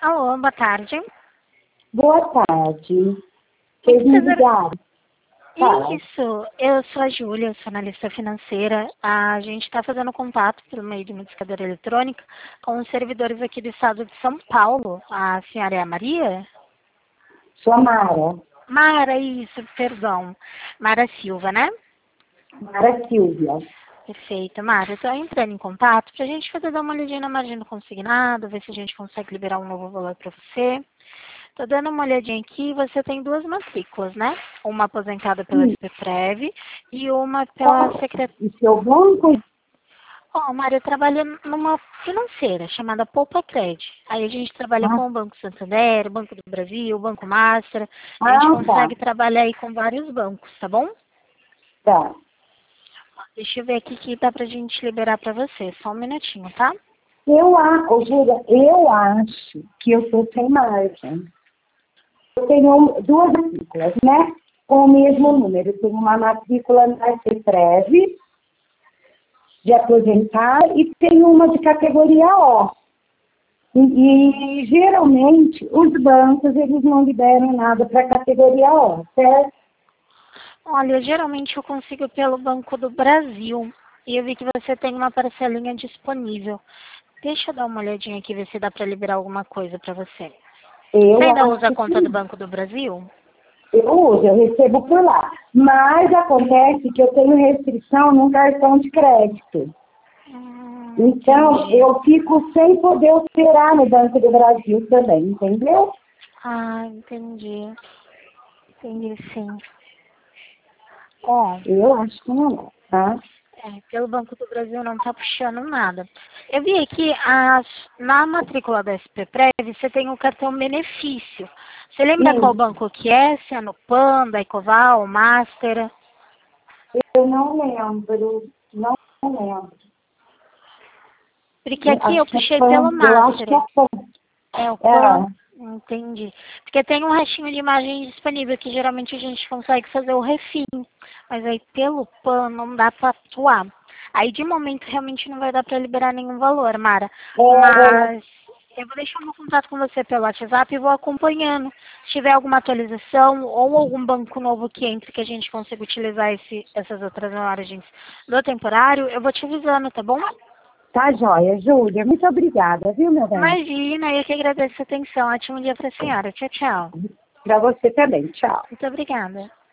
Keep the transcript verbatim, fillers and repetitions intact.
Alô, boa tarde. Boa tarde. Vocês me ligaram? Fala. Isso, eu sou a Júlia, eu sou analista financeira. A gente está fazendo contato por meio de uma discadora eletrônica com os servidores aqui do estado de São Paulo. A senhora é a Maria? Sou a Mara. Mara, isso, perdão. Mara Silva, né? Mara Silvia. Perfeito. Mara, eu estou entrando em contato para a gente fazer dar uma olhadinha na margem do consignado, ver se a gente consegue liberar um novo valor para você. Estou dando uma olhadinha aqui, você tem duas matrículas, né? Uma aposentada pela Sim. SPPrev e uma pela Secretaria. E seu banco? Ó, Mário, eu trabalho numa financeira chamada Poupa Cred. Aí a gente trabalha Ah, com o Banco Santander, o Banco do Brasil, o Banco Master. A gente ah, tá. consegue trabalhar aí com vários bancos, tá bom? Tá. Deixa eu ver aqui que dá pra gente liberar pra você. Só um minutinho, tá? Eu, a- ô, Júlia, eu acho que eu estou sem margem. Eu tenho duas matrículas, né? Com o mesmo número. Eu tenho uma matrícula na SPPrev, de aposentar, e tenho uma de categoria O. E, e, geralmente, os bancos, eles não liberam nada para categoria O, certo? Olha, geralmente eu consigo pelo Banco do Brasil. E eu vi que você tem uma parcelinha disponível. Deixa eu dar uma olhadinha aqui, ver se dá pra liberar alguma coisa pra você. Você Eu ainda usa a acho conta do que Banco do Brasil? eu uso, eu recebo por lá. Mas acontece que eu tenho restrição num cartão de crédito. Hum, Então, entendi. eu fico sem poder operar no Banco do Brasil também, entendeu? Ah, entendi. Entendi, sim. Ó, Eu acho que não é, tá? é, pelo Banco do Brasil não tá puxando nada. Eu vi aqui, as, na matrícula da SPPrev, você tem o cartão benefício. Você lembra qual Isso, banco que é? Se é no Panda, Ecoval, Master? eu não lembro, não lembro. Porque aqui eu Acho que é puxei fã, pelo eu acho que é Master. fã. É o Pan? É, Entendi. Porque tem um restinho de imagem disponível que geralmente a gente consegue fazer o refim. Mas aí pelo Pan não dá pra atuar. Aí de momento realmente não vai dar pra liberar nenhum valor, Mara. é, Mas eu vou deixar meu contato com você pelo WhatsApp e vou acompanhando. Se tiver alguma atualização ou algum banco novo que entre que a gente consiga utilizar esse, essas outras margens do temporário, eu vou te avisando, tá bom? tá joia, Júlia. Muito obrigada, viu, meu bem? Imagina, eu que agradeço a atenção. Ótimo dia pra senhora. Tchau, tchau. Para você também. Tchau. Muito obrigada.